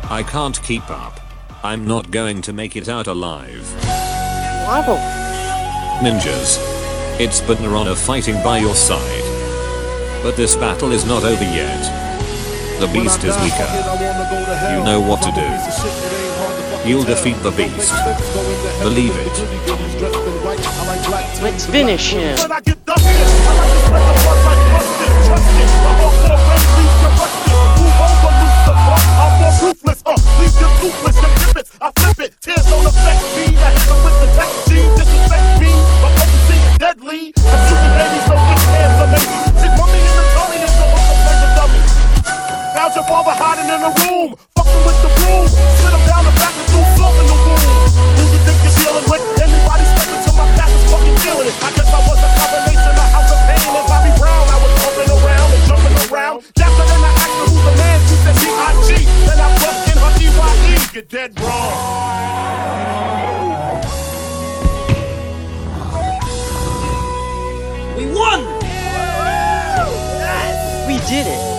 I can't keep up. I'm not going to make it out alive. Wow. Ninjas. It's Bannerona fighting by your side. But this battle is not over yet. The beast is weaker. You know what to do. You'll defeat the beast. Believe it. Let's finish him. I flip it, tears don't affect me. I hit them with the tech gene, disrespect me. My potency is deadly. I'm shooting babies, so get hands on me. Shit, mommy in the tummy is the whole place of dummy. Found your father hiding in a room, fucking with the broom. Split him down the back and threw salt in the wound. Who you think you're dealing with? Anybody stepping to my back is fucking feeling it. I guess I was a combination of House of Pain and Bobby Brown. I was jumping around and jumping around. Jackson and I asked her who's the man. She said B.I.G. Then I bumped in her E.Y.E. You're dead wrong. We won! We did it!